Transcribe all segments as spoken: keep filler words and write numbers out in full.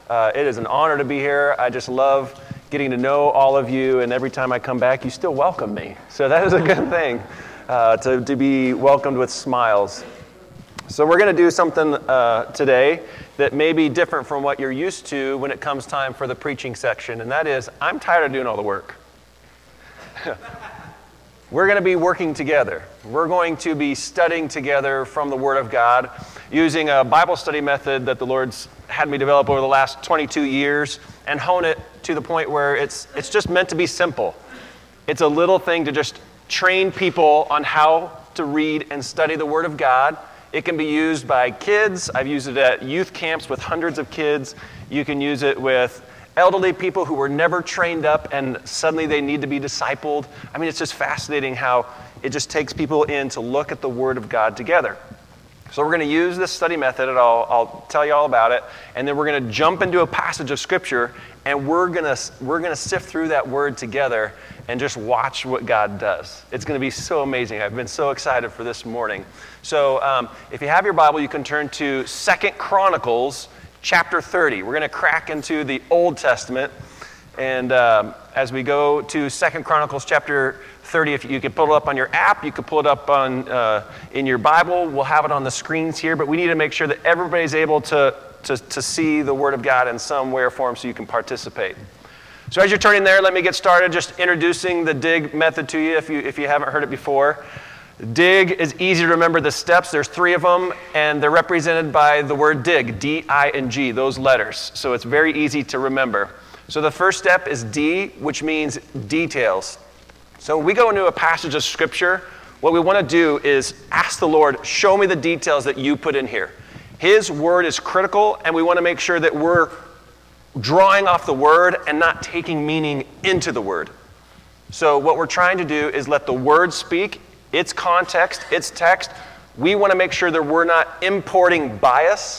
Uh, it is an honor to be here. I just love getting to know all of you, and every time I come back, you still welcome me. So that is a good thing, uh, to, to be welcomed with smiles. So we're going to do something uh, today that may be different from what you're used to when it comes time for the preaching section, and that is, I'm tired of doing all the work. We're going to be working together. We're going to be studying together from the Word of God using a Bible study method that the Lord's had me develop over the last twenty-two years and hone it to the point where it's it's just meant to be simple. It's a little thing to just train people on how to read and study the Word of God. It can be used by kids. I've used it at youth camps with hundreds of kids. You can use it with elderly people who were never trained up and suddenly they need to be discipled. I mean, it's just fascinating how it just takes people in to look at the Word of God together. So we're going to use this study method, and I'll, I'll tell you all about it, and then we're going to jump into a passage of Scripture, and we're going to we're going to sift through that Word together and just watch what God does. It's going to be so amazing. I've been so excited for this morning. So um, if you have your Bible, you can turn to Second Chronicles chapter thirty. We're going to crack into the Old Testament, and um, as we go to Second Chronicles chapter thirty, if you could pull it up on your app, you could pull it up on uh, in your Bible. We'll have it on the screens here, but we need to make sure that everybody's able to, to, to see the Word of God in some way or form so you can participate. So as you're turning there, let me get started just introducing the DIG method to you if you if you haven't heard it before. DIG is easy to remember the steps. There's three of them, and they're represented by the word dig, D I N G, those letters. So it's very easy to remember. So the first step is D, which means details. So when we go into a passage of Scripture, what we want to do is ask the Lord, show me the details that you put in here. His Word is critical, and we want to make sure that we're drawing off the Word and not taking meaning into the Word. So what we're trying to do is let the Word speak, its context, its text. We want to make sure that we're not importing bias.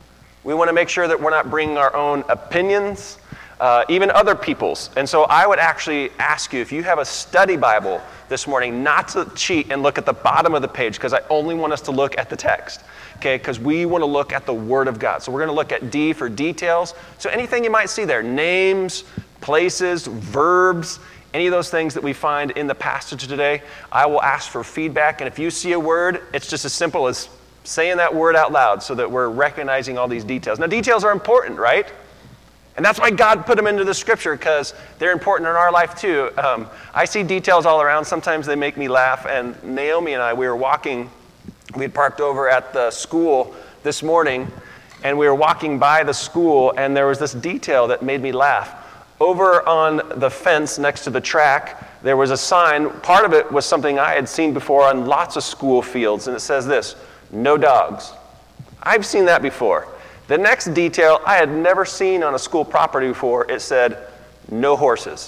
We want to make sure that we're not bringing our own opinions, uh, even other people's. And so I would actually ask you, if you have a study Bible this morning, not to cheat and look at the bottom of the page, because I only want us to look at the text, okay? Because we want to look at the Word of God. So we're going to look at D for details. So anything you might see there, names, places, verbs, any of those things that we find in the passage today, I will ask for feedback. And if you see a word, it's just as simple as saying that word out loud so that we're recognizing all these details. Now, details are important, right? And that's why God put them into the Scripture, because they're important in our life too. Um, I see details all around. Sometimes they make me laugh. And Naomi and I, we were walking. We had parked over at the school this morning, and we were walking by the school, and there was this detail that made me laugh. Over on the fence next to the track, there was a sign. Part of it was something I had seen before on lots of school fields, and it says this, no dogs. I've seen that before. The next detail I had never seen on a school property before, it said, no horses.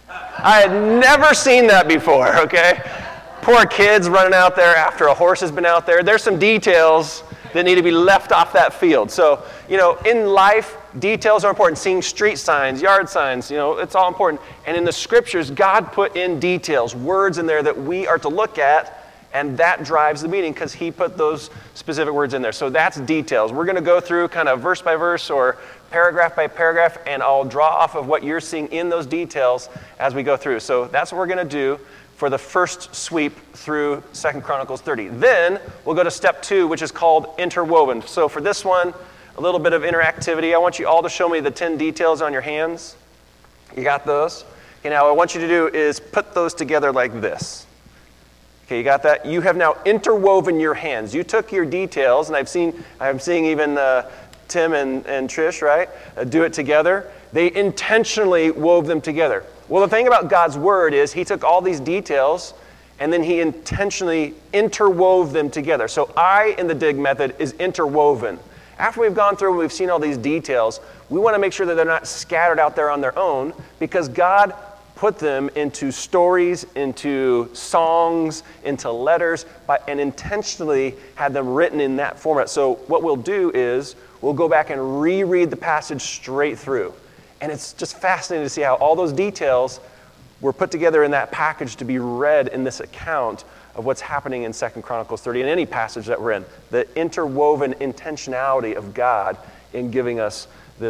I had never seen that before, okay? Poor kids running out there after a horse has been out there. There's some details that need to be left off that field. So, you know, in life, details are important. Seeing street signs, yard signs, you know, it's all important. And in the Scriptures, God put in details, words in there that we are to look at, and that drives the meaning because He put those specific words in there. So that's details. We're going to go through kind of verse by verse or paragraph by paragraph, and I'll draw off of what you're seeing in those details as we go through. So that's what we're going to do for the first sweep through Second Chronicles thirty. Then we'll go to step two, which is called interwoven. So for this one, a little bit of interactivity. I want you all to show me the ten details on your hands. You got those? Okay, now what I want you to do is put those together like this. Okay, you got that? You have now interwoven your hands. You took your details, and I've seen, I'm seeing even uh, Tim and, and Trish, right, uh, do it together. They intentionally wove them together. Well, the thing about God's Word is He took all these details and then He intentionally interwove them together. So I, in the dig method, is interwoven. After we've gone through and we've seen all these details, we want to make sure that they're not scattered out there on their own, because God put them into stories, into songs, into letters, and intentionally had them written in that format. So what we'll do is we'll go back and reread the passage straight through. And it's just fascinating to see how all those details were put together in that package to be read in this account of what's happening in Second Chronicles thirty, in any passage that we're in. The interwoven intentionality of God in giving us this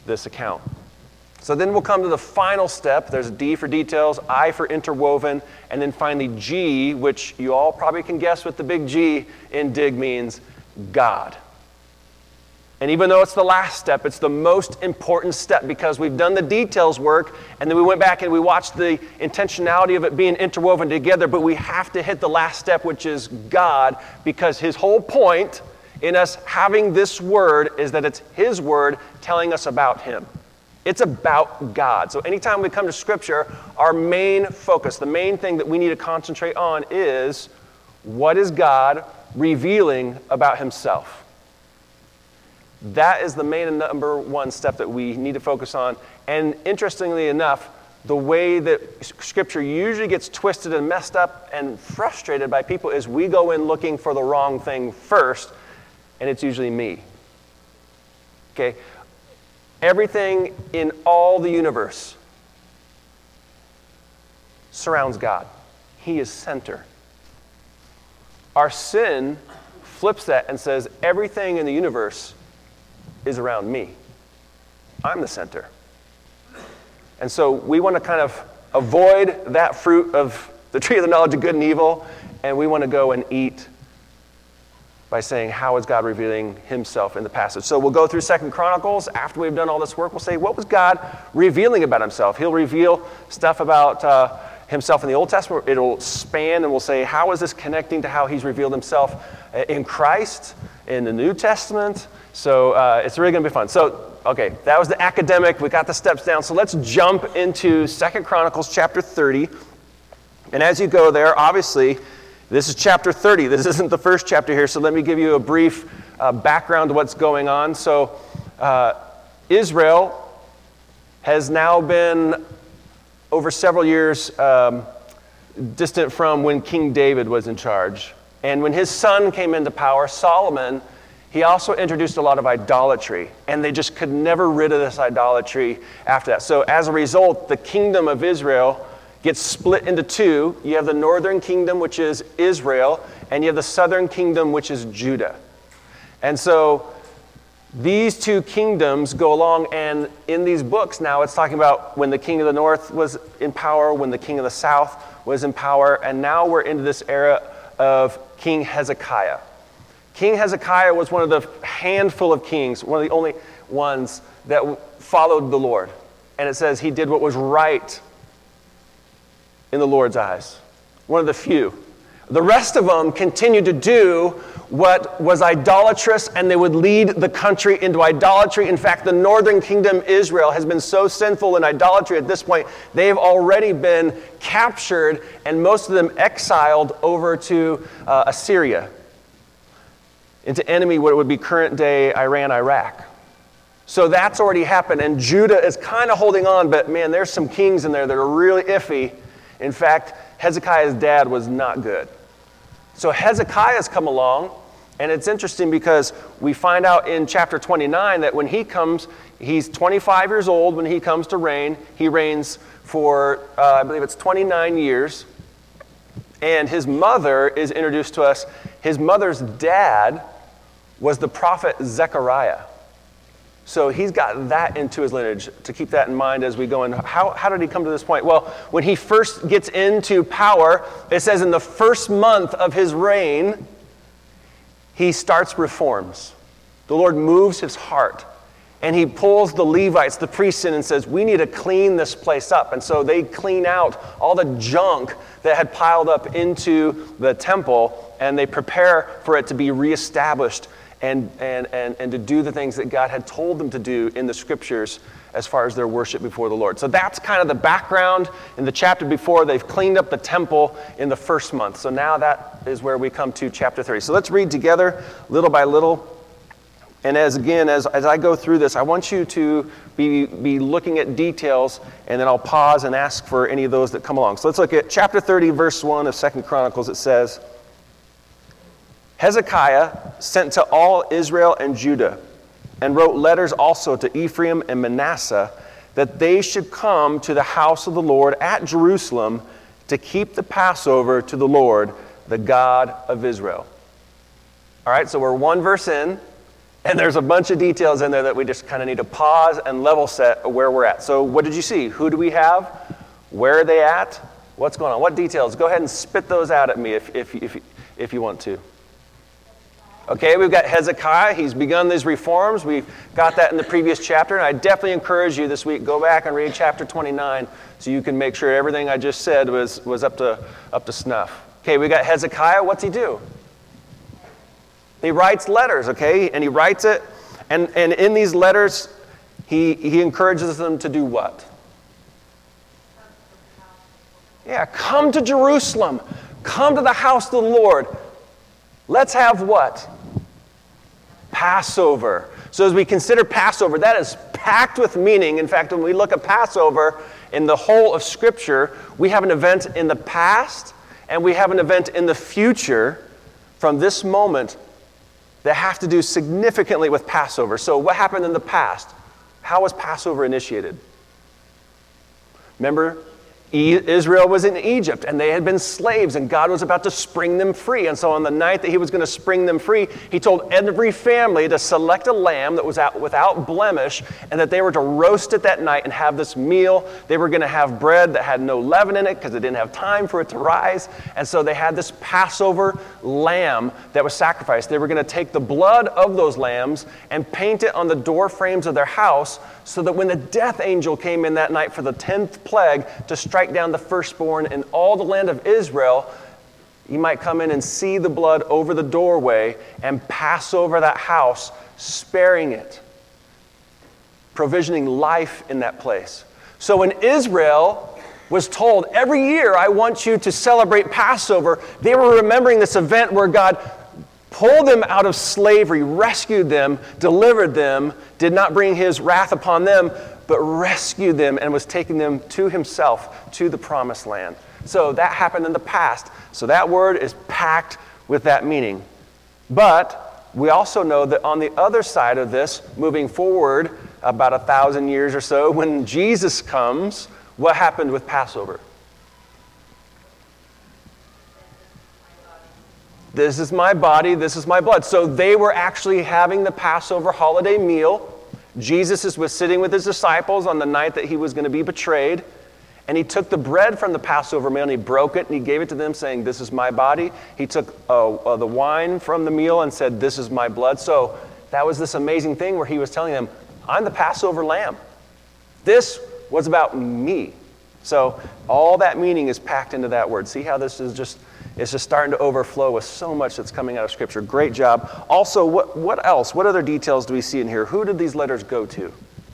this account. So then we'll come to the final step. There's D for details, I for interwoven, and then finally G, which you all probably can guess what the big G in dig means, God. And even though it's the last step, it's the most important step because we've done the details work, and then we went back and we watched the intentionality of it being interwoven together, but we have to hit the last step, which is God, because his whole point in us having this word is that it's his word telling us about him. It's about God. So anytime we come to Scripture, our main focus, the main thing that we need to concentrate on is what is God revealing about himself? That is the main and number one step that we need to focus on. And interestingly enough, the way that Scripture usually gets twisted and messed up and frustrated by people is we go in looking for the wrong thing first, and it's usually me. Okay? Everything in all the universe surrounds God. He is center. Our sin flips that and says everything in the universe is around me. I'm the center. And so we want to kind of avoid that fruit of the tree of the knowledge of good and evil, and we want to go and eat by saying, how is God revealing himself in the passage? So we'll go through Second Chronicles. After we've done all this work, we'll say, what was God revealing about himself? He'll reveal stuff about uh, himself in the Old Testament. It'll span, and we'll say, how is this connecting to how he's revealed himself in Christ, in the New Testament? So uh, it's really going to be fun. So, okay, that was the academic. We got the steps down. So let's jump into Second Chronicles chapter thirty. And as you go there, obviously, this is chapter thirty. This isn't the first chapter here, so let me give you a brief uh, background to what's going on. So uh, Israel has now been, over several years, um, distant from when King David was in charge. And when his son came into power, Solomon, he also introduced a lot of idolatry, and they just could never rid of this idolatry after that. So as a result, the kingdom of Israel gets split into two. You have the northern kingdom, which is Israel, and you have the southern kingdom, which is Judah. And so these two kingdoms go along, and in these books now it's talking about when the king of the north was in power, when the king of the south was in power, and now we're into this era of King Hezekiah. King Hezekiah was one of the handful of kings, one of the only ones that followed the Lord. And it says he did what was right in the Lord's eyes. One of the few. The rest of them continued to do what was idolatrous, and they would lead the country into idolatry. In fact, the northern kingdom, Israel, has been so sinful in idolatry at this point, they've already been captured and most of them exiled over to uh, Assyria, into enemy, what would be current day Iran, Iraq. So that's already happened, and Judah is kind of holding on, but man, there's some kings in there that are really iffy. In fact, Hezekiah's dad was not good. So Hezekiah's come along, and it's interesting because we find out in chapter twenty-nine that when he comes, he's twenty-five years old when he comes to reign. He reigns for, uh, I believe it's twenty-nine years. And his mother is introduced to us. His mother's dad was the prophet Zechariah. So he's got that into his lineage, to keep that in mind as we go in. How, how did he come to this point? Well, when he first gets into power, it says in the first month of his reign, he starts reforms. The Lord moves his heart, and he pulls the Levites, the priests, in and says, we need to clean this place up. And so they clean out all the junk that had piled up into the temple, and they prepare for it to be reestablished And, and, and, and to do the things that God had told them to do in the scriptures as far as their worship before the Lord. So that's kind of the background. In the chapter before, they've cleaned up the temple in the first month. So now that is where we come to chapter thirty. So let's read together little by little. And as again, as, as I go through this, I want you to be, be looking at details, and then I'll pause and ask for any of those that come along. So let's look at chapter thirty, verse one of Second Chronicles. It says, Hezekiah sent to all Israel and Judah, and wrote letters also to Ephraim and Manasseh, that they should come to the house of the Lord at Jerusalem to keep the Passover to the Lord, the God of Israel. All right, so we're one verse in, And there's a bunch of details in there that we just kind of need to pause and level set where we're at. So what did you see? Who do we have? Where are they at? What's going on? What details? Go ahead and spit those out at me if, if, if, if you want to. Okay, we've got Hezekiah. He's begun these reforms. We've got that in the previous chapter. And I definitely encourage you this week, go back and read chapter twenty-nine so you can make sure everything I just said was, was up to, up to snuff. Okay, we got Hezekiah. What's he do? He writes letters, okay? And he writes it. And, and in these letters, he, he encourages them to do what? Yeah, come to Jerusalem. Come to the house of the Lord. Let's have what? Passover. So as we consider Passover, that is packed with meaning. In fact, when we look at Passover in the whole of Scripture, we have an event in the past and we have an event in the future from this moment that have to do significantly with Passover. So what happened in the past? How was Passover initiated? Remember, Israel was in Egypt, and they had been slaves, and God was about to spring them free. And so on the night that he was going to spring them free, he told every family to select a lamb that was out without blemish, and that they were to roast it that night and have this meal. They were going to have bread that had no leaven in it because they didn't have time for it to rise. And so they had this Passover lamb that was sacrificed. They were going to take the blood of those lambs and paint it on the door frames of their house so that when the death angel came in that night for the tenth plague to strike down the firstborn in all the land of Israel, you might come in and see the blood over the doorway and pass over that house, sparing it, provisioning life in that place. So when Israel was told, every year I want you to celebrate Passover, they were remembering this event where God pulled them out of slavery, rescued them, delivered them, did not bring his wrath upon them, but rescued them and was taking them to himself, to the promised land. So that happened in the past. So that word is packed with that meaning. But we also know that on the other side of this, moving forward about a thousand years or so, when Jesus comes, what happened with Passover? This is my body, this is my blood. So they were actually having the Passover holiday meal. Jesus was sitting with his disciples on the night that he was going to be betrayed. And he took the bread from the Passover meal and he broke it and he gave it to them saying, this is my body. He took uh, uh, the wine from the meal and said, this is my blood. So that was this amazing thing where he was telling them, I'm the Passover lamb. This was about me. So all that meaning is packed into that word. See how this is just... It's just starting to overflow with so much that's coming out of Scripture. Great job. Also, what, what else? What other details do we see in here? Who did these letters go to?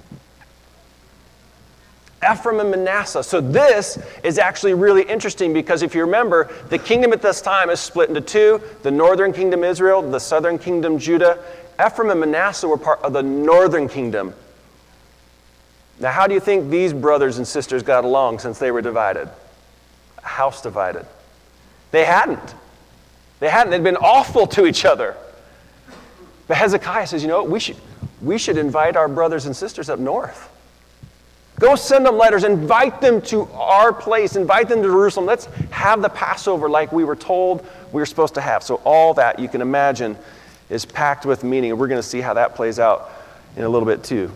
Ephraim and Manasseh. So this is actually really interesting because if you remember, the kingdom at this time is split into two. The northern kingdom Israel, the southern kingdom Judah. Ephraim and Manasseh were part of the northern kingdom. Now, how do you think these brothers and sisters got along since they were divided? A house divided. They hadn't. They hadn't. They'd been awful to each other. But Hezekiah says, you know, we should, we should invite our brothers and sisters up north. Go send them letters. Invite them to our place. Invite them to Jerusalem. Let's have the Passover like we were told we were supposed to have. So all that, you can imagine, is packed with meaning. And we're going to see how that plays out in a little bit too.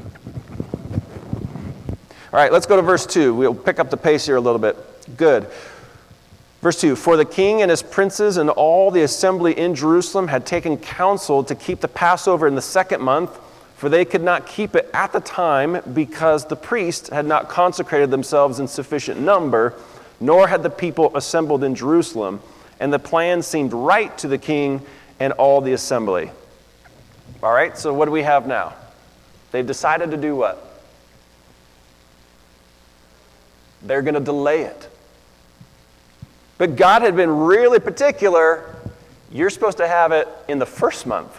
All right, let's go to verse two. We'll pick up the pace here a little bit. Good. Verse two, for the king and his princes and all the assembly in Jerusalem had taken counsel to keep the Passover in the second month, for they could not keep it at the time because the priests had not consecrated themselves in sufficient number, nor had the people assembled in Jerusalem. And the plan seemed right to the king and all the assembly. All right, so what do we have now? They've decided to do what? They're going to delay it. But God had been really particular. You're supposed to have it in the first month.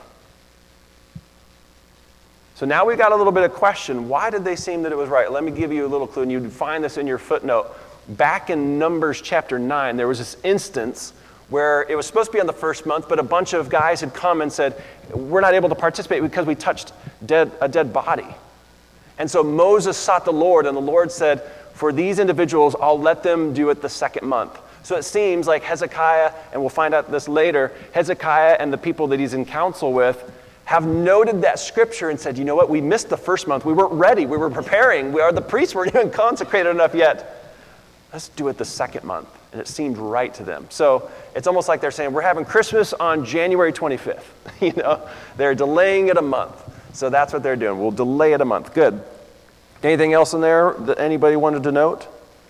So now we've got a little bit of question. Why did they seem that it was right? Let me give you a little clue, and you'd find this in your footnote. Back in Numbers chapter nine, there was this instance where it was supposed to be on the first month, but a bunch of guys had come and said, we're not able to participate because we touched dead, a dead body. And so Moses sought the Lord, and the Lord said, for these individuals, I'll let them do it the second month. So it seems like Hezekiah, and we'll find out this later, Hezekiah and the people that he's in council with have noted that scripture and said, you know what, we missed the first month. We weren't ready. We were preparing. We are, the priests weren't even consecrated enough yet. Let's do it the second month. And it seemed right to them. So it's almost like they're saying, we're having Christmas on January twenty-fifth. You know, they're delaying it a month. So that's what they're doing. We'll delay it a month. Good. Anything else in there that anybody wanted to note?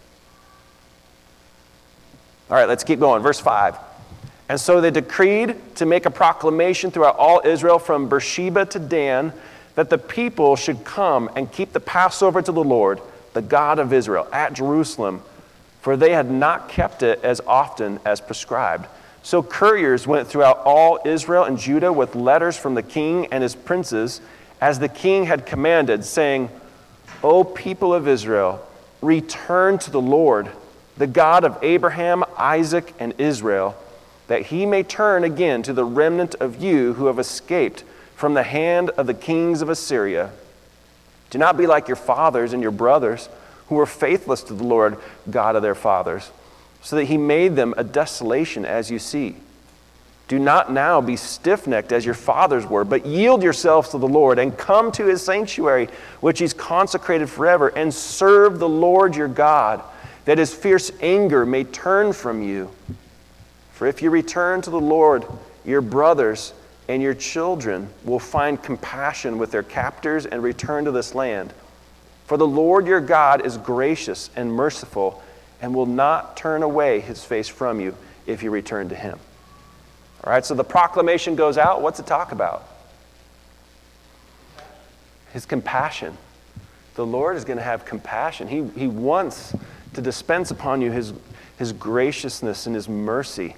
All right, let's keep going. Verse five. And so they decreed to make a proclamation throughout all Israel from Beersheba to Dan that the people should come and keep the Passover to the Lord, the God of Israel, at Jerusalem, for they had not kept it as often as prescribed. So couriers went throughout all Israel and Judah with letters from the king and his princes, as the king had commanded, saying, O people of Israel, return to the Lord, the God of Abraham, Isaac, and Israel, that he may turn again to the remnant of you who have escaped from the hand of the kings of Assyria. Do not be like your fathers and your brothers, who were faithless to the Lord God of their fathers, so that he made them a desolation as you see. Do not now be stiff-necked as your fathers were, but yield yourselves to the Lord and come to his sanctuary, which he's consecrated forever, and serve the Lord your God, that his fierce anger may turn from you. For if you return to the Lord, your brothers and your children will find compassion with their captors and return to this land. For the Lord your God is gracious and merciful and will not turn away his face from you if you return to him. All right, so the proclamation goes out. What's it talk about? His compassion. The Lord is going to have compassion. He, he wants to dispense upon you his, his graciousness and his mercy.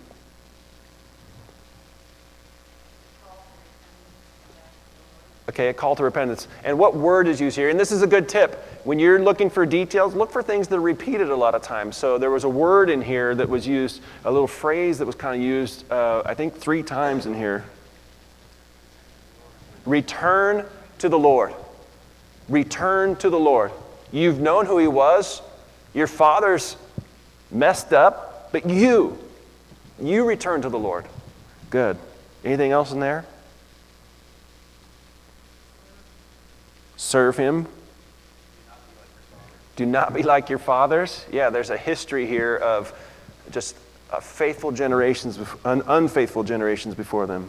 Okay, a call to repentance. And what word is used here? And this is a good tip. When you're looking for details, look for things that are repeated a lot of times. So there was a word in here that was used, a little phrase that was kind of used, uh, I think, three times in here. Return to the Lord. Return to the Lord. You've known who he was. Your fathers messed up, but you, you return to the Lord. Good. Anything else in there? Serve him. Do not be like your fathers. Yeah, there's a history here of just uh, faithful generations, un- unfaithful generations before them.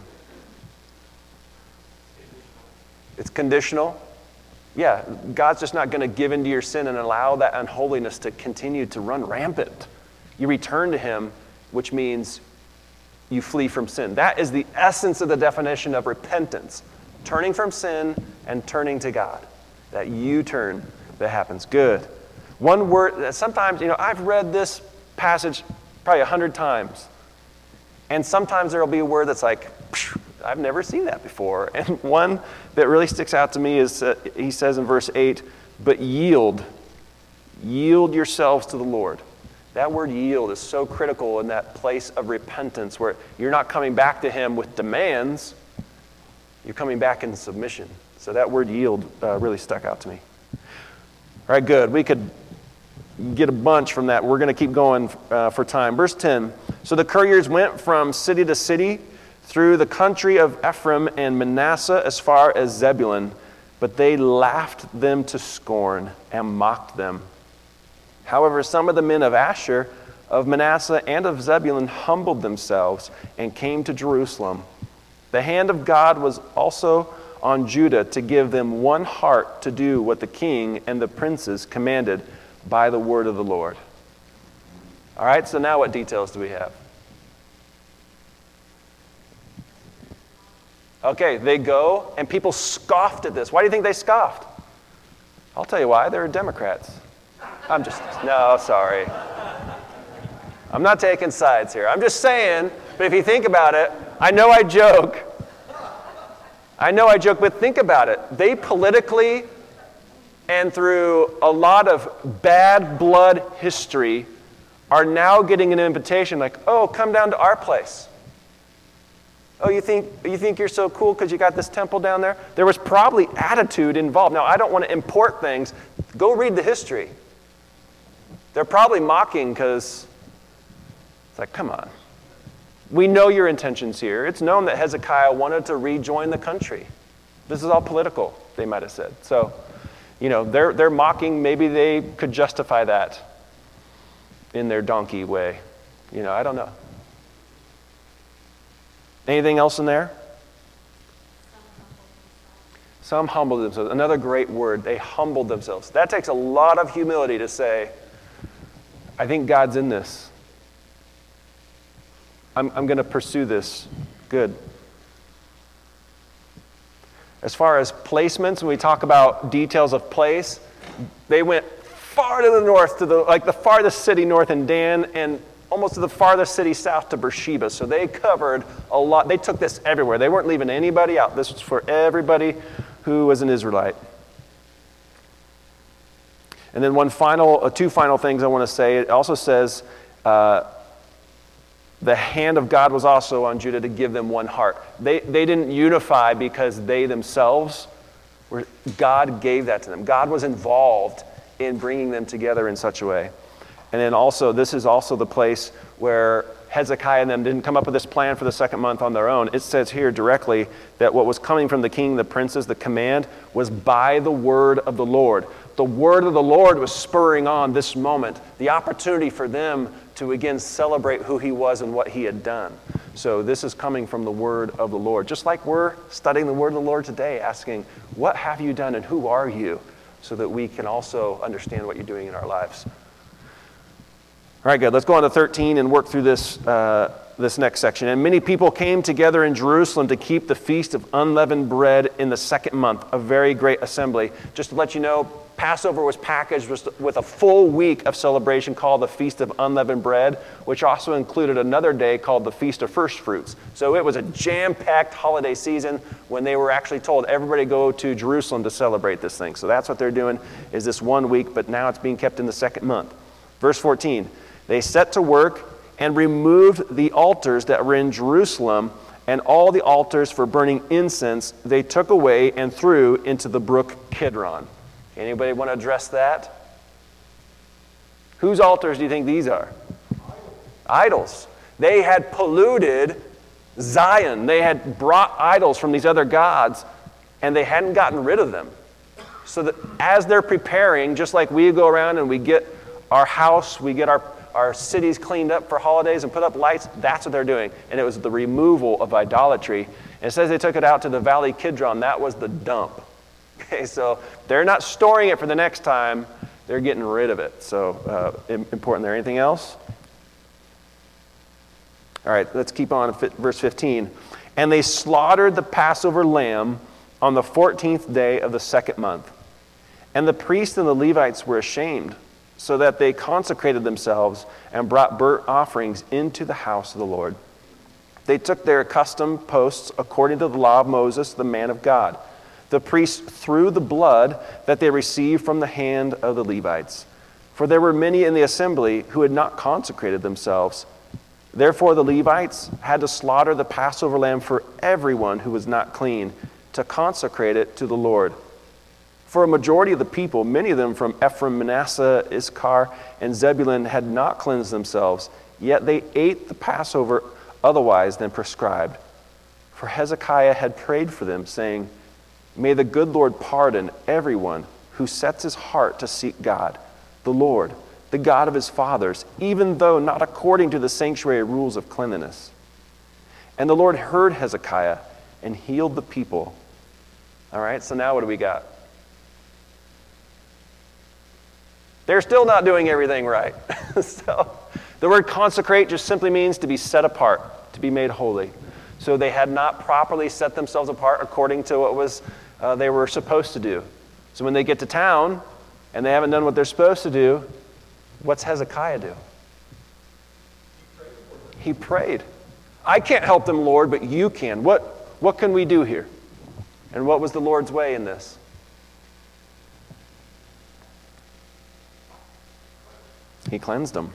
It's conditional. Yeah, God's just not going to give into your sin and allow that unholiness to continue to run rampant. You return to him, which means you flee from sin. That is the essence of the definition of repentance. Turning from sin and turning to God. That U-turn that happens. Good. One word, sometimes, you know, I've read this passage probably a hundred times. And sometimes there will be a word that's like, I've never seen that before. And one that really sticks out to me is, uh, he says in verse eight, but yield. Yield yourselves to the Lord. That word yield is so critical in that place of repentance where you're not coming back to him with demands. You're coming back in submission. So that word yield uh, really stuck out to me. All right, good. We could get a bunch from that. We're going to keep going uh, for time. Verse ten. So the couriers went from city to city through the country of Ephraim and Manasseh as far as Zebulun, but they laughed them to scorn and mocked them. However, some of the men of Asher, of Manasseh, and of Zebulun humbled themselves and came to Jerusalem. The hand of God was also on Judah to give them one heart to do what the king and the princes commanded by the word of the Lord. All right, so now what details do we have? Okay, they go, and people scoffed at this. Why do you think they scoffed? I'll tell you why. They're Democrats. I'm just, no, sorry. I'm not taking sides here. I'm just saying, but if you think about it, I know I joke. I know I joke, but think about it. They politically and through a lot of bad blood history are now getting an invitation like, oh, come down to our place. Oh, you think you think you're so cool because you got this temple down there? There was probably attitude involved. Now, I don't want to import things. Go read the history. They're probably mocking because it's like, come on. We know your intentions here. It's known that Hezekiah wanted to rejoin the country. This is all political, they might have said. So, you know, they're, they're mocking. Maybe they could justify that in their donkey way. You know, I don't know. Anything else in there? Some humbled themselves. Another great word. They humbled themselves. That takes a lot of humility to say, I think God's in this. I'm, I'm going to pursue this. Good. As far as placements, when we talk about details of place, they went far to the north, to the like the farthest city north in Dan, and almost to the farthest city south to Beersheba. So they covered a lot. They took this everywhere. They weren't leaving anybody out. This was for everybody who was an Israelite. And then one final, uh, two final things I want to say. It also says uh, the hand of God was also on Judah to give them one heart. They, they didn't unify because they themselves were, God gave that to them. God was involved in bringing them together in such a way. And then also, this is also the place where Hezekiah and them didn't come up with this plan for the second month on their own. It says here directly that what was coming from the king, the princes, the command was by the word of the Lord. The word of the Lord was spurring on this moment, the opportunity for them to again celebrate who he was and what he had done. So this is coming from the word of the Lord. Just like we're studying the word of the Lord today, asking, what have you done and who are you? So that we can also understand what you're doing in our lives. All right, good. Let's go on to thirteen and work through this uh, this next section. And many people came together in Jerusalem to keep the feast of unleavened bread in the second month, a very great assembly. Just to let you know, Passover was packaged with a full week of celebration called the Feast of Unleavened Bread, which also included another day called the Feast of First Fruits. So it was a jam-packed holiday season when they were actually told everybody go to Jerusalem to celebrate this thing. So that's what they're doing, is this one week, but now it's being kept in the second month. Verse fourteen, they set to work and removed the altars that were in Jerusalem, and all the altars for burning incense they took away and threw into the brook Kidron. Anybody want to address that? Whose altars do you think these are? Idols. Idols. They had polluted Zion. They had brought idols from these other gods, and they hadn't gotten rid of them. So that as they're preparing, just like we go around and we get our house, we get our, our cities cleaned up for holidays and put up lights, that's what they're doing. And it was the removal of idolatry. And it says they took it out to the Valley Kidron. That was the dump. Okay, so they're not storing it for the next time. They're getting rid of it. So uh, important there. Anything else? All right, let's keep on. Verse fifteen. And they slaughtered the Passover lamb on the fourteenth day of the second month. And the priests and the Levites were ashamed, so that they consecrated themselves and brought burnt offerings into the house of the Lord. They took their accustomed posts according to the law of Moses, the man of God. The priests threw the blood that they received from the hand of the Levites. For there were many in the assembly who had not consecrated themselves. Therefore the Levites had to slaughter the Passover lamb for everyone who was not clean, to consecrate it to the Lord. For a majority of the people, many of them from Ephraim, Manasseh, Issachar, and Zebulun, had not cleansed themselves, yet they ate the Passover otherwise than prescribed. For Hezekiah had prayed for them, saying, May the good Lord pardon everyone who sets his heart to seek God, the Lord, the God of his fathers, even though not according to the sanctuary rules of cleanliness. And the Lord heard Hezekiah and healed the people. All right, so now what do we got? They're still not doing everything right. So the word consecrate just simply means to be set apart, to be made holy. So they had not properly set themselves apart according to what was uh, they were supposed to do. So when they get to town and they haven't done what they're supposed to do, what's Hezekiah do? He prayed. I can't help them, Lord, but you can. What, what can we do here? And what was the Lord's way in this? He cleansed them.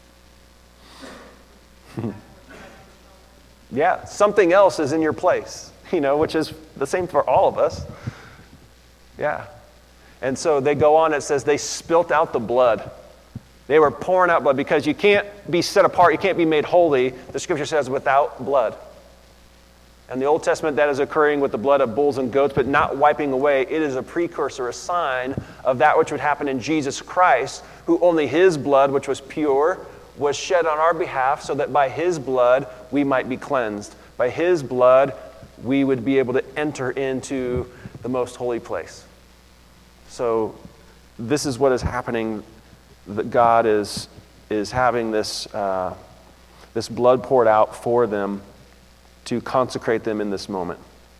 Yeah, something else is in your place, you know, which is the same for all of us. Yeah. And so they go on, it says they spilt out the blood. They were pouring out blood because you can't be set apart, you can't be made holy, the scripture says, without blood. In the Old Testament, that is occurring with the blood of bulls and goats, but not wiping away. It is a precursor, a sign of that which would happen in Jesus Christ, who only his blood, which was pure, was shed on our behalf so that by his blood we might be cleansed. By his blood, we would be able to enter into the most holy place. So this is what is happening, that God is, is having this, uh, this blood poured out for them to consecrate them in this moment.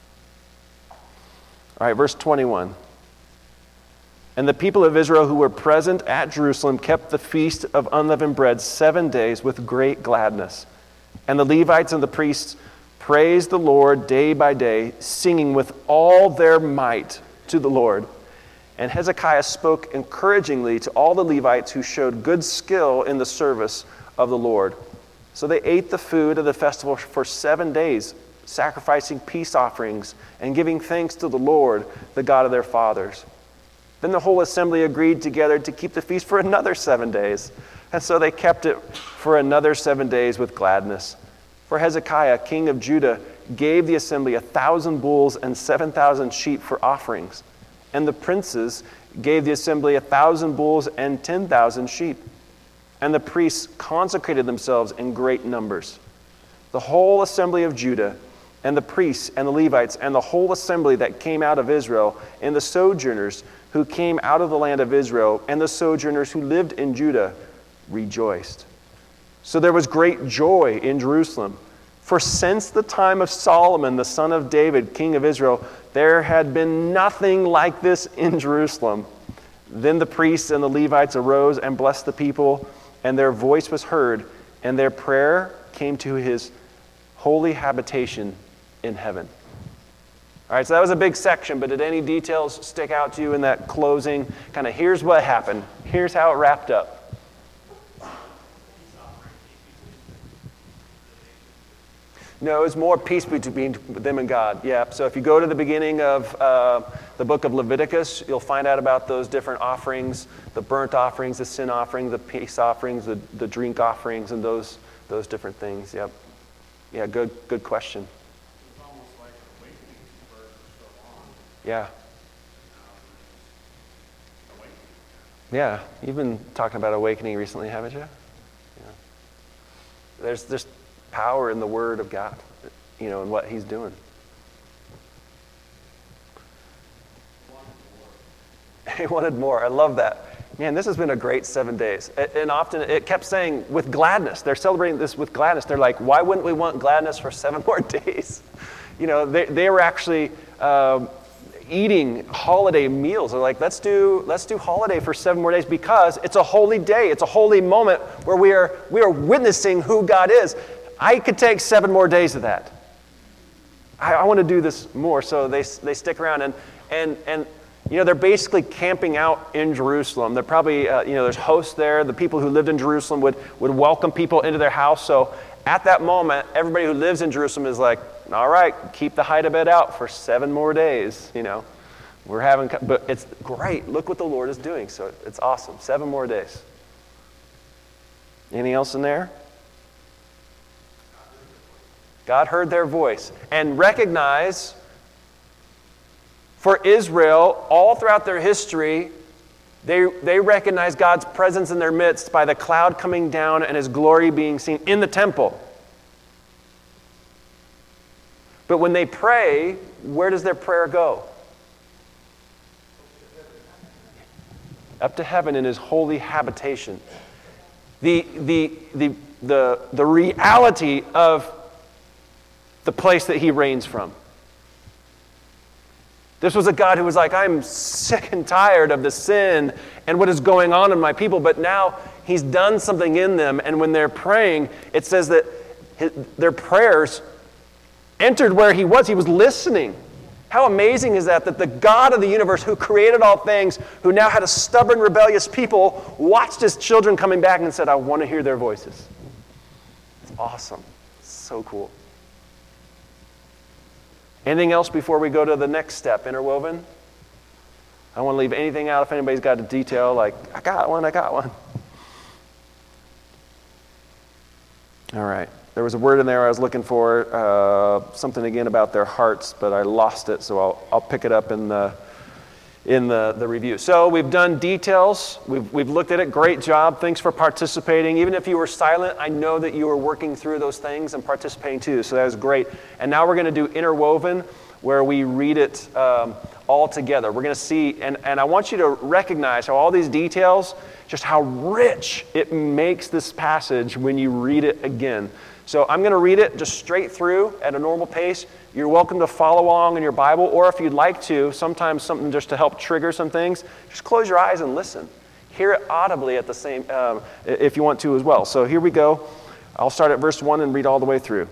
All right, verse twenty-one. And the people of Israel who were present at Jerusalem kept the feast of unleavened bread seven days with great gladness. And the Levites and the priests praised the Lord day by day, singing with all their might to the Lord. And Hezekiah spoke encouragingly to all the Levites who showed good skill in the service of the Lord. So they ate the food of the festival for seven days, sacrificing peace offerings and giving thanks to the Lord, the God of their fathers. Then the whole assembly agreed together to keep the feast for another seven days. And so they kept it for another seven days with gladness. For Hezekiah, king of Judah, gave the assembly a thousand bulls and seven thousand sheep for offerings. And the princes gave the assembly a thousand bulls and ten thousand sheep. And the priests consecrated themselves in great numbers. The whole assembly of Judah, and the priests and the Levites, and the whole assembly that came out of Israel, and the sojourners who came out of the land of Israel, and the sojourners who lived in Judah, rejoiced. So there was great joy in Jerusalem. For since the time of Solomon, the son of David, king of Israel, there had been nothing like this in Jerusalem. Then the priests and the Levites arose and blessed the people, and their voice was heard, and their prayer came to his holy habitation in heaven. All right, so that was a big section, but did any details stick out to you in that closing? Kind of here's what happened. Here's how it wrapped up. No, it's more peace between them and God. Yeah, so if you go to the beginning of uh, the book of Leviticus, you'll find out about those different offerings, the burnt offerings, the sin offerings, the peace offerings, the, the drink offerings, and those those different things. Yep. Yeah, good good question. It's almost like awakening spurs are still on. Yeah. Um, awakening. Yeah, you've been talking about awakening recently, haven't you? Yeah. There's there's power in the Word of God, you know, and what He's doing. He wanted more. I love that. Man, this has been a great seven days. And often it kept saying with gladness. They're celebrating this with gladness. They're like, why wouldn't we want gladness for seven more days? You know, they they were actually um, eating holiday meals. They're like, let's do let's do holiday for seven more days because it's a holy day. It's a holy moment where we are we are witnessing who God is. I could take seven more days of that. I, I want to do this more, so they they stick around and and and you know they're basically camping out in Jerusalem. They're probably uh, you know there's hosts there. The people who lived in Jerusalem would would welcome people into their house. So at that moment, everybody who lives in Jerusalem is like, all right, keep the hide of it out for seven more days. You know, we're having, but it's great. Look what the Lord is doing. So it's awesome. Seven more days. Anything else in there? God heard their voice. And recognize, for Israel, all throughout their history, they, they recognize God's presence in their midst by the cloud coming down and His glory being seen in the temple. But when they pray, where does their prayer go? Up to heaven in His holy habitation. The, the, the, the, the reality of the place that He reigns from. This was a God who was like, I'm sick and tired of the sin and what is going on in my people, but now He's done something in them, and when they're praying, it says that his, their prayers entered where He was. He was listening. How amazing is that, that the God of the universe who created all things, who now had a stubborn, rebellious people, watched His children coming back and said, I want to hear their voices. It's awesome. It's so cool. Anything else before we go to the next step, interwoven? I don't want to leave anything out if anybody's got a detail like, I got one, I got one. All right. There was a word in there I was looking for, uh, something again about their hearts, but I lost it, so I'll, I'll pick it up in the in the, the review. So we've done details. We've, we've looked at it. Great job. Thanks for participating. Even if you were silent, I know that you were working through those things and participating too, so that was great. And now we're going to do interwoven, where we read it um, all together. We're going to see, and, and I want you to recognize how all these details, just how rich it makes this passage when you read it again. So I'm going to read it just straight through at a normal pace. You're welcome to follow along in your Bible, or if you'd like to, sometimes something just to help trigger some things, just close your eyes and listen. Hear it audibly at the same, um, if you want to as well. So here we go. I'll start at verse one and read all the way through.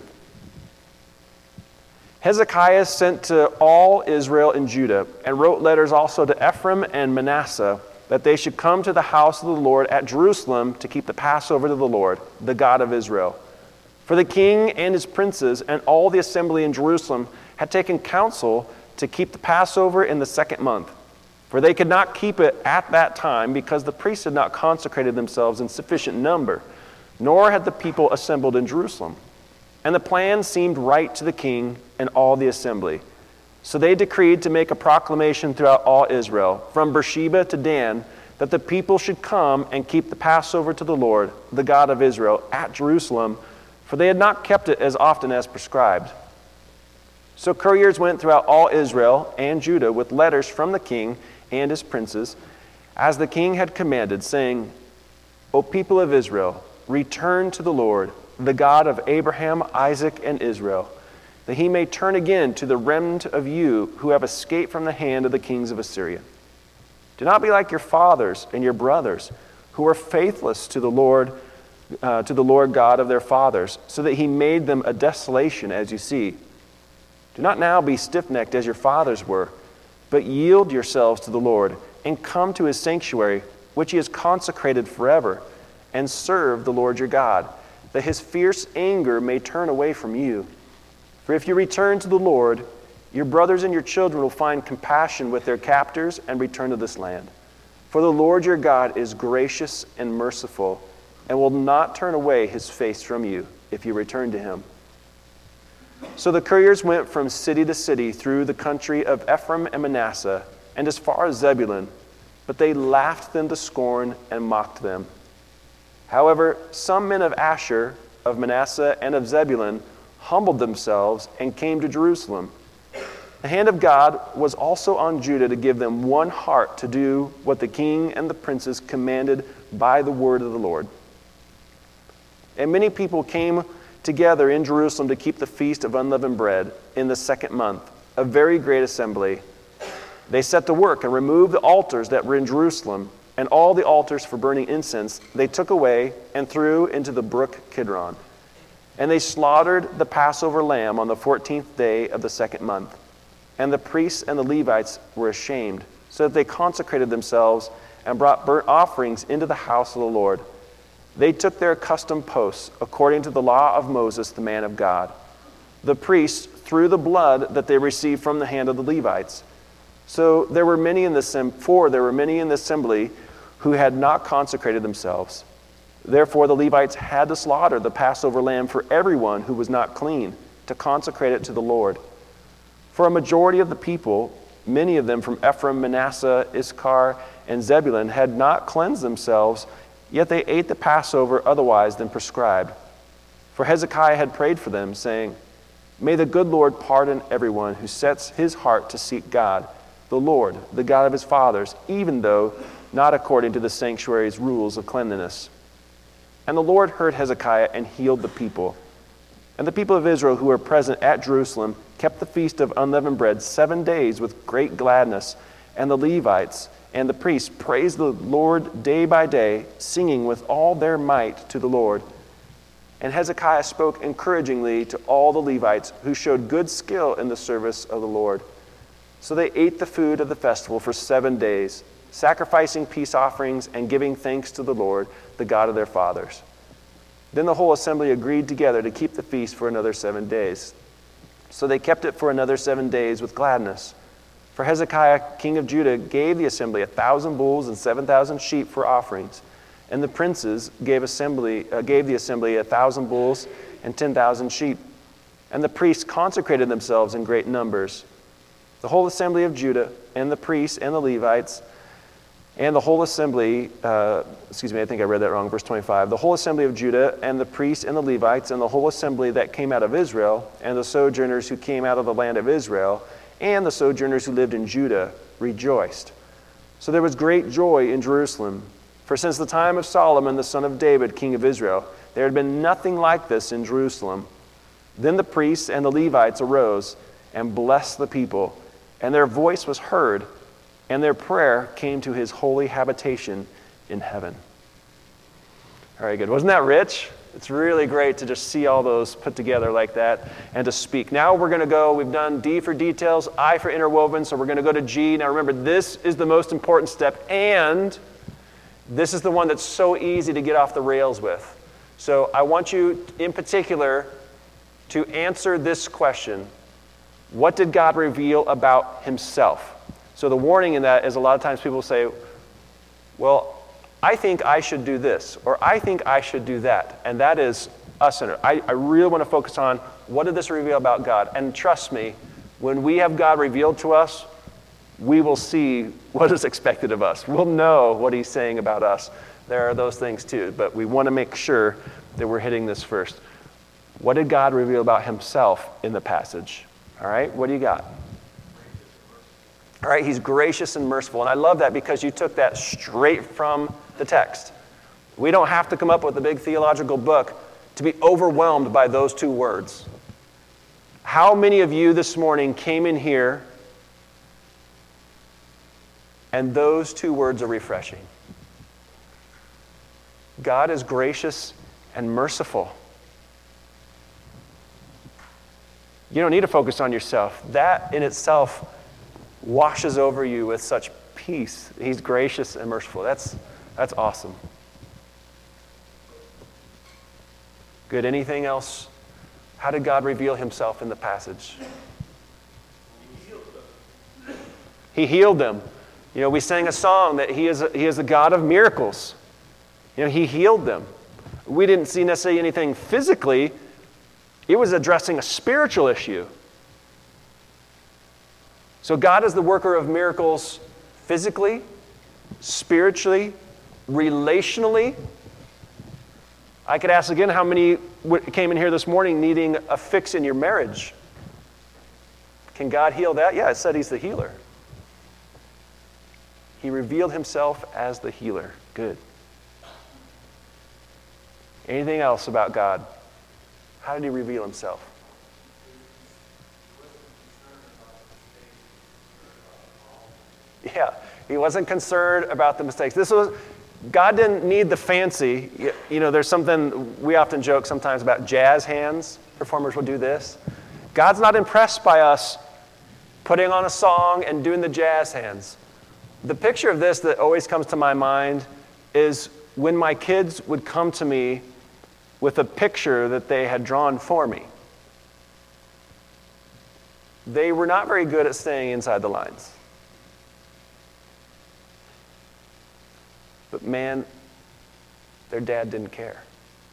Hezekiah sent to all Israel and Judah and wrote letters also to Ephraim and Manasseh that they should come to the house of the Lord at Jerusalem to keep the Passover to the Lord, the God of Israel. For the king and his princes and all the assembly in Jerusalem had taken counsel to keep the Passover in the second month. For they could not keep it at that time because the priests had not consecrated themselves in sufficient number, nor had the people assembled in Jerusalem. And the plan seemed right to the king and all the assembly. So they decreed to make a proclamation throughout all Israel, from Beersheba to Dan, that the people should come and keep the Passover to the Lord, the God of Israel, at Jerusalem, for they had not kept it as often as prescribed. So couriers went throughout all Israel and Judah with letters from the king and his princes, as the king had commanded, saying, O people of Israel, return to the Lord, the God of Abraham, Isaac, and Israel, that he may turn again to the remnant of you who have escaped from the hand of the kings of Assyria. Do not be like your fathers and your brothers, who were faithless to the Lord, uh, to the Lord God of their fathers, so that he made them a desolation, as you see. Do not now be stiff-necked as your fathers were, but yield yourselves to the Lord, and come to his sanctuary, which he has consecrated forever, and serve the Lord your God, that his fierce anger may turn away from you. For if you return to the Lord, your brothers and your children will find compassion with their captors and return to this land. For the Lord your God is gracious and merciful, and will not turn away his face from you if you return to him. So the couriers went from city to city through the country of Ephraim and Manasseh, and as far as Zebulun, but they laughed them to scorn and mocked them. However, some men of Asher, of Manasseh, and of Zebulun humbled themselves and came to Jerusalem. The hand of God was also on Judah to give them one heart to do what the king and the princes commanded by the word of the Lord. And many people came together in Jerusalem to keep the feast of unleavened bread in the second month, a very great assembly. They set to work and removed the altars that were in Jerusalem, and all the altars for burning incense they took away and threw into the brook Kidron. And they slaughtered the Passover lamb on the fourteenth day of the second month. And the priests and the Levites were ashamed, so that they consecrated themselves and brought burnt offerings into the house of the Lord. They took their accustomed posts according to the law of Moses, the man of God. The priests threw the blood that they received from the hand of the Levites. So there were many in the for there were many in the assembly who had not consecrated themselves. Therefore the Levites had to slaughter the Passover lamb for everyone who was not clean, to consecrate it to the Lord. For a majority of the people, many of them from Ephraim, Manasseh, Issachar, and Zebulun, had not cleansed themselves, yet they ate the Passover otherwise than prescribed. For Hezekiah had prayed for them, saying, May the good Lord pardon everyone who sets his heart to seek God, the Lord, the God of his fathers, even though not according to the sanctuary's rules of cleanliness. And the Lord heard Hezekiah and healed the people. And the people of Israel who were present at Jerusalem kept the feast of unleavened bread seven days with great gladness. And the Levites and the priests praised the Lord day by day, singing with all their might to the Lord. And Hezekiah spoke encouragingly to all the Levites who showed good skill in the service of the Lord. So they ate the food of the festival for seven days, sacrificing peace offerings and giving thanks to the Lord, the God of their fathers. Then the whole assembly agreed together to keep the feast for another seven days. So they kept it for another seven days with gladness. For Hezekiah, king of Judah, gave the assembly a thousand bulls and seven thousand sheep for offerings. And the princes gave assembly uh, gave the assembly a thousand bulls and ten thousand sheep. And the priests consecrated themselves in great numbers. The whole assembly of Judah and the priests and the Levites and the whole assembly, uh, excuse me, I think I read that wrong, verse twenty-five. The whole assembly of Judah and the priests and the Levites and the whole assembly that came out of Israel and the sojourners who came out of the land of Israel and the sojourners who lived in Judah rejoiced. So there was great joy in Jerusalem. For since the time of Solomon, the son of David, king of Israel, there had been nothing like this in Jerusalem. Then the priests and the Levites arose and blessed the people, and their voice was heard, and their prayer came to his holy habitation in heaven. All right, good. Wasn't that rich? It's really great to just see all those put together like that and to speak. Now we're going to go, we've done D for details, I for interwoven, so we're going to go to G. Now remember, this is the most important step, and this is the one that's so easy to get off the rails with. So I want you, in particular, to answer this question. What did God reveal about himself? So the warning in that is a lot of times people say, well, I think I should do this, or I think I should do that. And that is us-centered. I, I really want to focus on what did this reveal about God? And trust me, when we have God revealed to us, we will see what is expected of us. We'll know what he's saying about us. There are those things too, but we want to make sure that we're hitting this first. What did God reveal about himself in the passage? All right, what do you got? All right, he's gracious and merciful. And I love that because you took that straight from the text. We don't have to come up with a big theological book to be overwhelmed by those two words. How many of you this morning came in here and those two words are refreshing? God is gracious and merciful. You don't need to focus on yourself. That in itself washes over you with such peace. He's gracious and merciful. That's, that's awesome. Good. Anything else? How did God reveal himself in the passage? He healed them. He healed them. You know, we sang a song that he is a, he is a God of miracles. You know, he healed them. We didn't see necessarily anything physically. It was addressing a spiritual issue. So God is the worker of miracles physically, spiritually, relationally. I could ask again, how many came in here this morning needing a fix in your marriage? Can God heal that? Yeah, it said he's the healer. He revealed himself as the healer. Good. Anything else about God? How did he reveal himself? Yeah, he wasn't concerned about the mistakes. This was, God didn't need the fancy. You, you know, there's something, we often joke sometimes about jazz hands. Performers will do this. God's not impressed by us putting on a song and doing the jazz hands. The picture of this that always comes to my mind is when my kids would come to me with a picture that they had drawn for me. They were not very good at staying inside the lines. But man, their dad didn't care.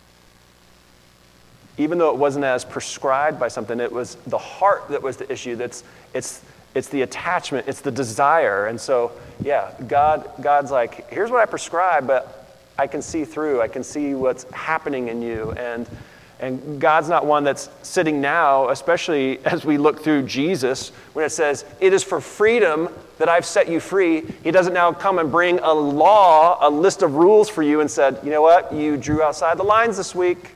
Even though it wasn't as prescribed by something, it was the heart that was the issue. That's it's it's the attachment, it's the desire. And so, yeah, God God's like, here's what I prescribe, but I can see through. I can see what's happening in you. And and God's not one that's sitting now, especially as we look through Jesus, when it says, it is for freedom that I've set you free. He doesn't now come and bring a law, a list of rules for you and said, you know what, you drew outside the lines this week.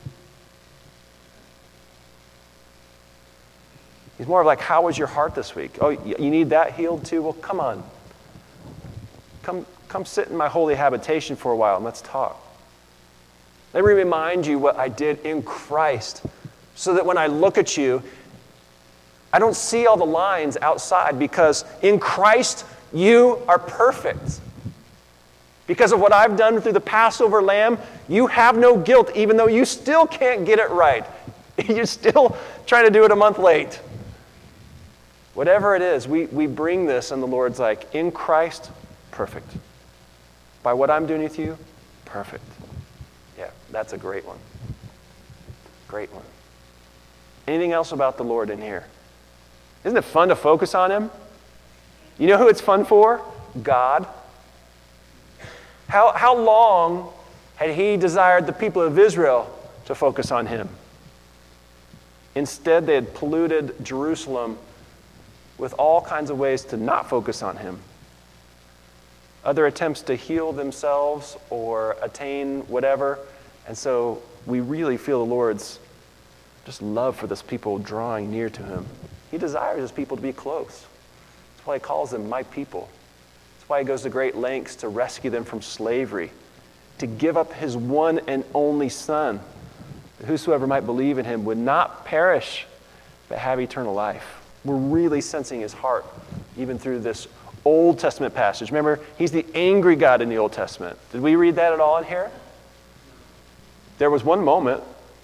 He's more of like, how was your heart this week? Oh, you need that healed too? Well, come on. Come, come sit in my holy habitation for a while and let's talk. Let me remind you what I did in Christ so that when I look at you, I don't see all the lines outside because in Christ, you are perfect. Because of what I've done through the Passover lamb, you have no guilt, even though you still can't get it right. You're still trying to do it a month late. Whatever it is, we, we bring this and the Lord's like, in Christ, perfect. By what I'm doing with you, perfect. Perfect. Yeah, that's a great one. Great one. Anything else about the Lord in here? Isn't it fun to focus on him? You know who it's fun for? God. How, how long had he desired the people of Israel to focus on him? Instead, they had polluted Jerusalem with all kinds of ways to not focus on him. Other attempts to heal themselves or attain whatever. And so we really feel the Lord's just love for this people drawing near to him. He desires his people to be close. That's why he calls them my people. That's why he goes to great lengths to rescue them from slavery, to give up his one and only Son, that whosoever might believe in him would not perish, but have eternal life. We're really sensing his heart, even through this Old Testament passage. Remember, he's the angry God in the Old Testament. Did we read that at all in here? There was one moment.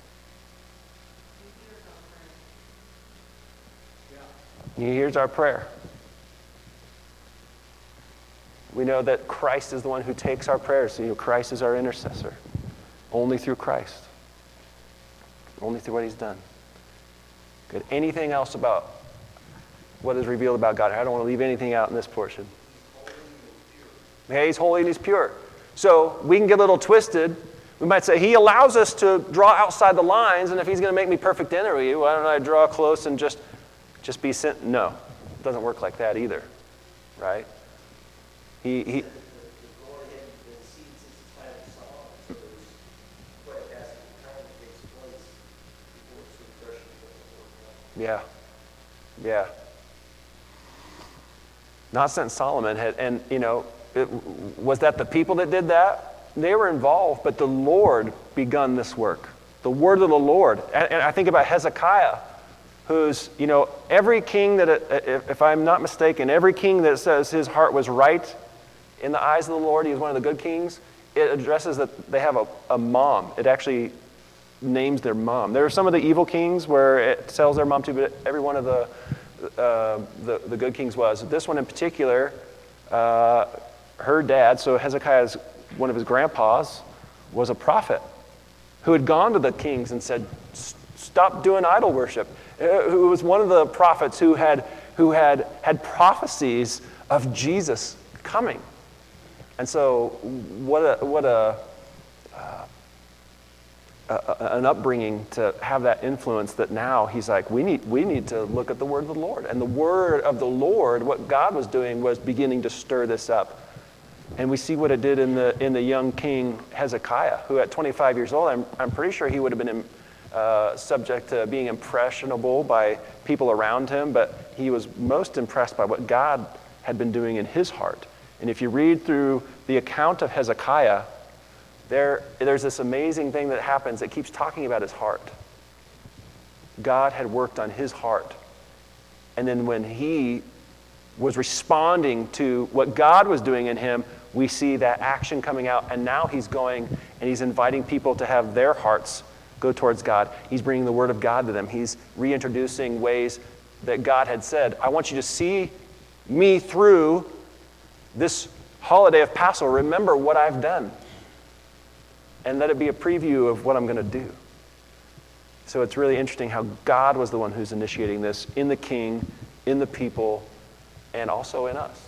He hears our prayer. We know that Christ is the one who takes our prayers. So, you know, Christ is our intercessor. Only through Christ. Only through what he's done. Good. Anything else about what is revealed about God? I don't want to leave anything out in this portion. Okay, he's holy and he's pure. So we can get a little twisted. We might say, he allows us to draw outside the lines, and if he's going to make me perfect enemy, why don't I draw close and just, just be sent? No, it doesn't work like that either, right? He, he Yeah, yeah. Not since Solomon had, and you know, it, was that the people that did that? They were involved, but the Lord begun this work. The word of the Lord. And, and I think about Hezekiah, who's, you know, every king that, if, if I'm not mistaken, every king that says his heart was right in the eyes of the Lord, he was one of the good kings, it addresses that they have a, a mom. It actually names their mom. There are some of the evil kings where it tells their mom to, but every one of the uh, the, the good kings was. This one in particular, uh, her dad, so Hezekiah's, one of his grandpas, was a prophet who had gone to the kings and said, stop doing idol worship. Who was one of the prophets who had who had had prophecies of Jesus coming. And so what a what a uh, an upbringing to have that influence that now he's like, we need we need to look at the word of the Lord. And the word of the Lord, what God was doing was beginning to stir this up. And we see what it did in the in the young king Hezekiah, who at twenty-five years old, I'm, I'm pretty sure he would have been uh, subject to being impressionable by people around him, but he was most impressed by what God had been doing in his heart. And if you read through the account of Hezekiah, There, there's this amazing thing that happens that keeps talking about his heart. God had worked on his heart. And then when he was responding to what God was doing in him, we see that action coming out. And now he's going and he's inviting people to have their hearts go towards God. He's bringing the word of God to them. He's reintroducing ways that God had said, I want you to see me through this holiday of Passover. Remember what I've done. And let it be a preview of what I'm going to do. So it's really interesting how God was the one who's initiating this in the king, in the people, and also in us.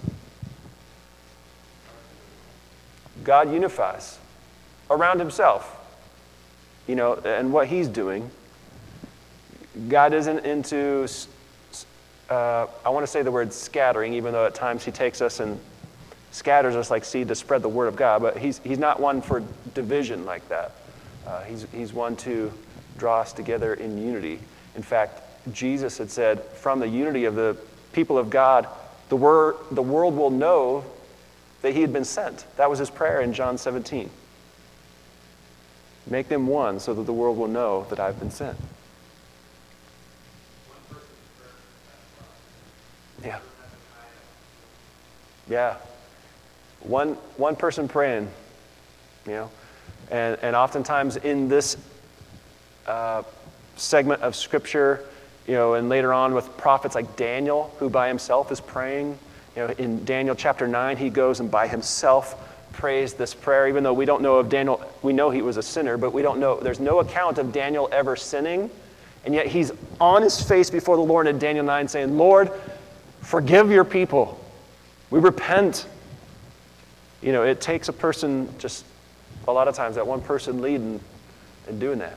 God unifies around himself, you know, and what he's doing. God isn't into, uh, I want to say the word scattering, even though at times he takes us and scatters us like seed to spread the word of God, but he's he's not one for division like that. Uh, he's he's one to draw us together in unity. In fact, Jesus had said, from the unity of the people of God, the word the world will know that he had been sent. That was his prayer in John seventeen. Make them one so that the world will know that I've been sent. Yeah. Yeah. One one person praying, you know, and, and oftentimes in this uh, segment of Scripture, you know, and later on with prophets like Daniel, who by himself is praying. You know, in Daniel chapter nine, he goes and by himself prays this prayer, even though we don't know of Daniel. We know he was a sinner, but we don't know. There's no account of Daniel ever sinning. And yet he's on his face before the Lord in Daniel nine saying, Lord, forgive your people. We repent. You know, it takes a person, just a lot of times, that one person leading and doing that.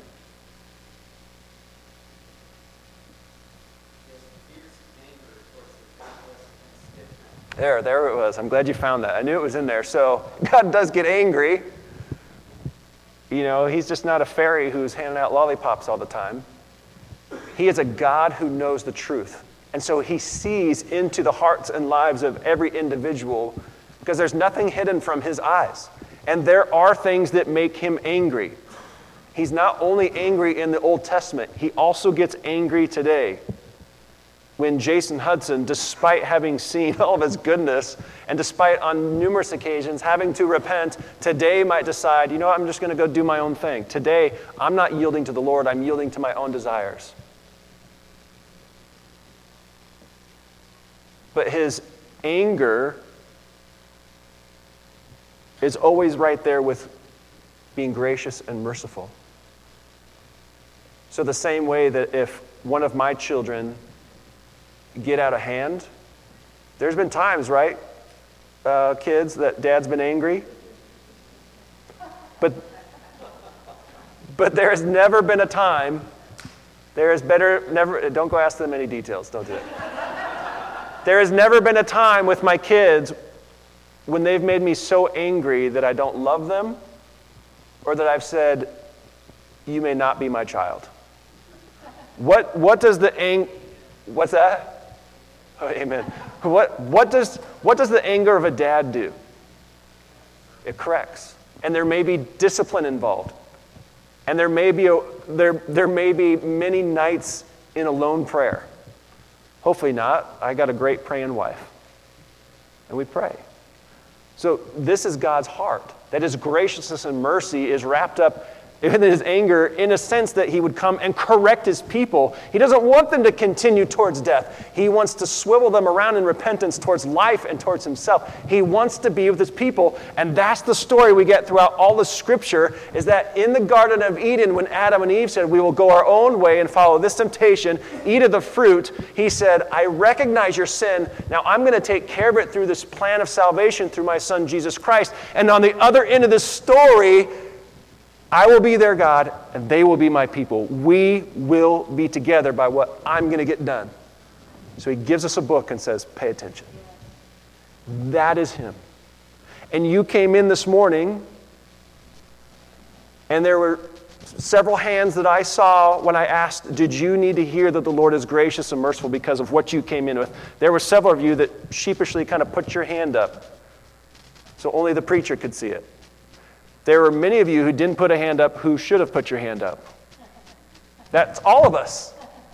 There, there it was. I'm glad you found that. I knew it was in there. So God does get angry. You know, he's just not a fairy who's handing out lollipops all the time. He is a God who knows the truth. And so he sees into the hearts and lives of every individual because there's nothing hidden from his eyes. And there are things that make him angry. He's not only angry in the Old Testament, he also gets angry today. When Jason Hudson, despite having seen all of his goodness, and despite on numerous occasions having to repent, today might decide, you know what, I'm just going to go do my own thing. Today, I'm not yielding to the Lord, I'm yielding to my own desires. But his anger is always right there with being gracious and merciful. So the same way that if one of my children get out of hand, there's been times, right, uh, kids, that dad's been angry. But, but there has never been a time, there is better, never, don't go ask them any details, don't do it. There has never been a time with my kids when they've made me so angry that I don't love them or that I've said, you may not be my child. What, what does the ang- what's that? Oh, amen. What, what, does, what does the anger of a dad do? It corrects. And there may be discipline involved. And there may be, a, there, there may be many nights in alone prayer. Hopefully not. I got a great praying wife. And we pray. So this is God's heart. That his graciousness and mercy is wrapped up in his anger, in a sense that he would come and correct his people. He doesn't want them to continue towards death. He wants to swivel them around in repentance towards life and towards himself. He wants to be with his people. And that's the story we get throughout all the scripture, is that in the Garden of Eden, when Adam and Eve said, we will go our own way and follow this temptation, eat of the fruit, he said, I recognize your sin. Now I'm going to take care of it through this plan of salvation through my son, Jesus Christ. And on the other end of this story, I will be their God, and they will be my people. We will be together by what I'm going to get done. So he gives us a book and says, pay attention. That is him. And you came in this morning, and there were several hands that I saw when I asked, did you need to hear that the Lord is gracious and merciful because of what you came in with? There were several of you that sheepishly kind of put your hand up, so only the preacher could see it. There were many of you who didn't put a hand up who should have put your hand up. That's all of us.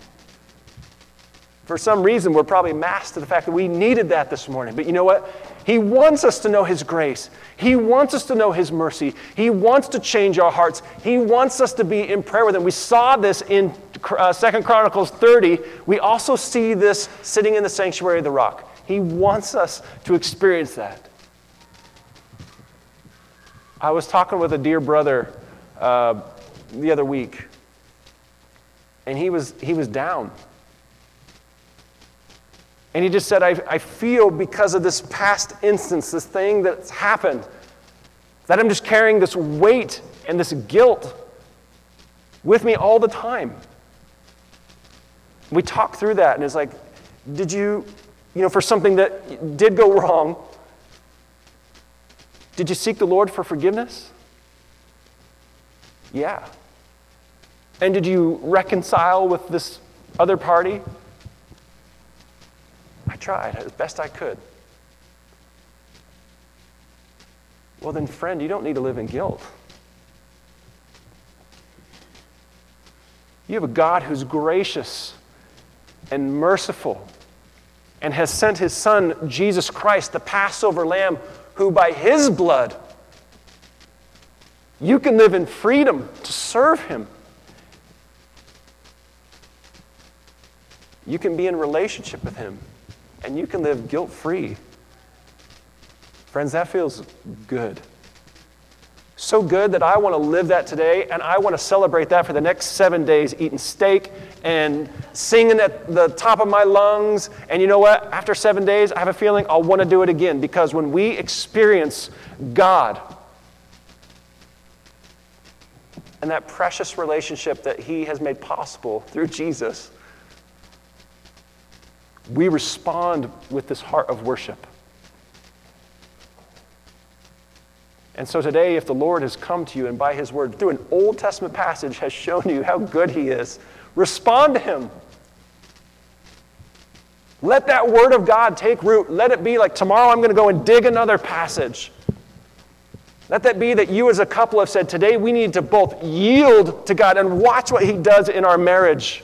For some reason, we're probably masked to the fact that we needed that this morning. But you know what? He wants us to know his grace. He wants us to know his mercy. He wants to change our hearts. He wants us to be in prayer with him. We saw this in uh, Second Chronicles thirty. We also see this sitting in the sanctuary of the rock. He wants us to experience that. I was talking with a dear brother uh, the other week, and he was he was down. And he just said, I, I feel because of this past instance, this thing that's happened, that I'm just carrying this weight and this guilt with me all the time. We talked through that, and it's like, did you, you know, for something that did go wrong, did you seek the Lord for forgiveness? Yeah. And did you reconcile with this other party? I tried as best I could. Well then, friend, you don't need to live in guilt. You have a God who's gracious and merciful and has sent his son, Jesus Christ, the Passover lamb, who by his blood you can live in freedom to serve him. You can be in relationship with him, and you can live guilt-free. Friends, that feels good. so good that I want to live that today, and I want to celebrate that for the next seven days, eating steak and singing at the top of my lungs. And you know what? After seven days, I have a feeling I'll want to do it again, because when we experience God and that precious relationship that He has made possible through Jesus, we respond with this heart of worship. And so today, if the Lord has come to you and by His word, through an Old Testament passage, has shown you how good He is, respond to Him. Let that word of God take root. Let it be like, tomorrow I'm going to go and dig another passage. Let that be that you as a couple have said, today we need to both yield to God and watch what He does in our marriage.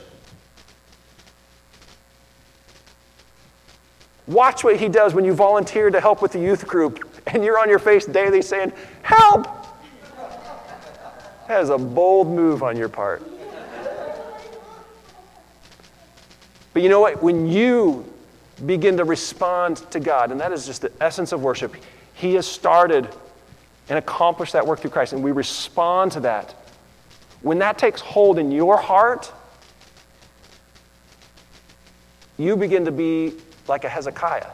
Watch what He does when you volunteer to help with the youth group and you're on your face daily saying, help! That is a bold move on your part. But you know what? When you begin to respond to God, and that is just the essence of worship, He has started and accomplished that work through Christ, and we respond to that. When that takes hold in your heart, you begin to be like a Hezekiah.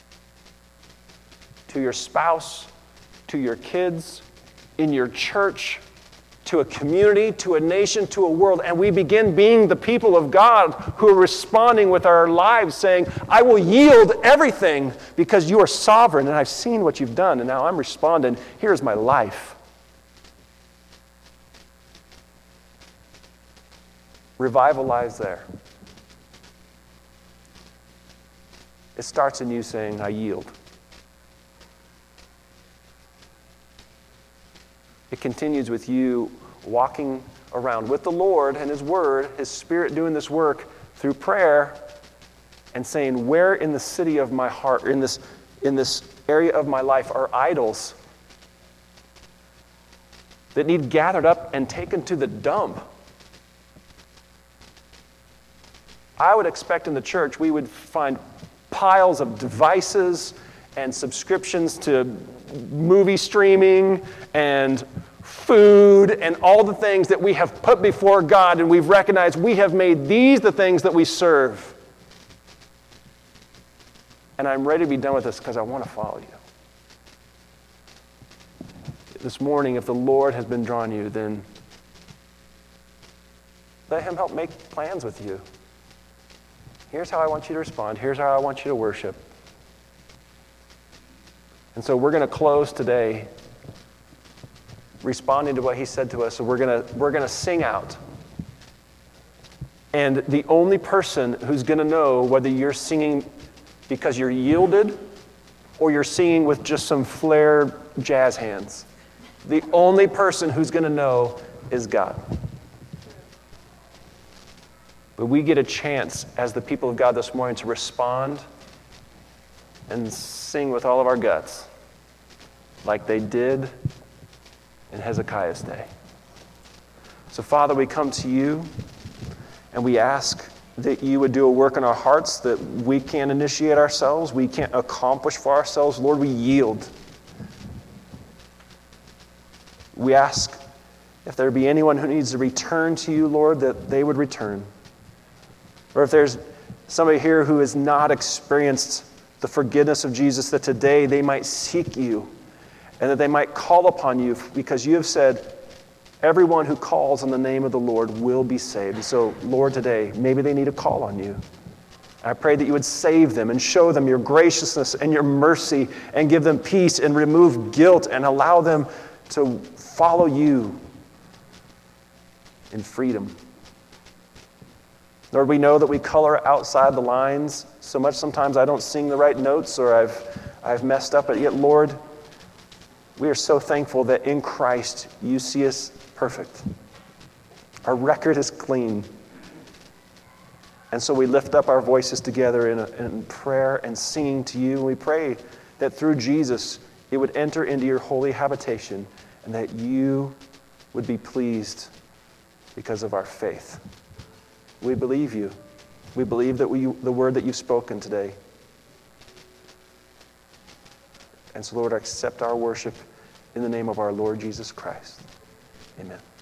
To your spouse, to your kids, in your church, to a community, to a nation, to a world. And we begin being the people of God who are responding with our lives saying, I will yield everything because you are sovereign and I've seen what you've done and now I'm responding. Here's my life. Revival lies there. It starts in you saying, I yield. It continues with you walking around with the Lord and His Word, His Spirit doing this work through prayer and saying, where in the city of my heart, in this, in this area of my life are idols that need gathered up and taken to the dump? I would expect in the church we would find piles of devices and subscriptions to movie streaming and food and all the things that we have put before God, and we've recognized we have made these the things that we serve. And I'm ready to be done with this because I want to follow you. This morning, if the Lord has been drawing you, then let Him help make plans with you. Here's how I want you to respond. Here's how I want you to worship. And so we're going to close today responding to what He said to us. So we're going to we're going to sing out. And the only person who's going to know whether you're singing because you're yielded or you're singing with just some flair jazz hands, the only person who's going to know is God. But we get a chance as the people of God this morning to respond and sing with all of our guts like they did in Hezekiah's day. So Father, we come to you and we ask that you would do a work in our hearts that we can't initiate ourselves, we can't accomplish for ourselves. Lord, we yield. We ask if there be anyone who needs to return to you, Lord, that they would return. Or if there's somebody here who has not experienced the forgiveness of Jesus, that today they might seek you and that they might call upon you, because you have said, everyone who calls on the name of the Lord will be saved. And so, Lord, today, maybe they need a call on you. I pray that you would save them and show them your graciousness and your mercy and give them peace and remove guilt and allow them to follow you in freedom. Lord, we know that we color outside the lines so much sometimes I don't sing the right notes or I've, I've messed up, but yet, Lord, we are so thankful that in Christ you see us perfect. Our record is clean. And so we lift up our voices together in, a, in prayer and singing to you. And we pray that through Jesus, it would enter into your holy habitation and that you would be pleased because of our faith. We believe you. We believe that we, the word that you've spoken today. And so, Lord, accept our worship in the name of our Lord Jesus Christ. Amen.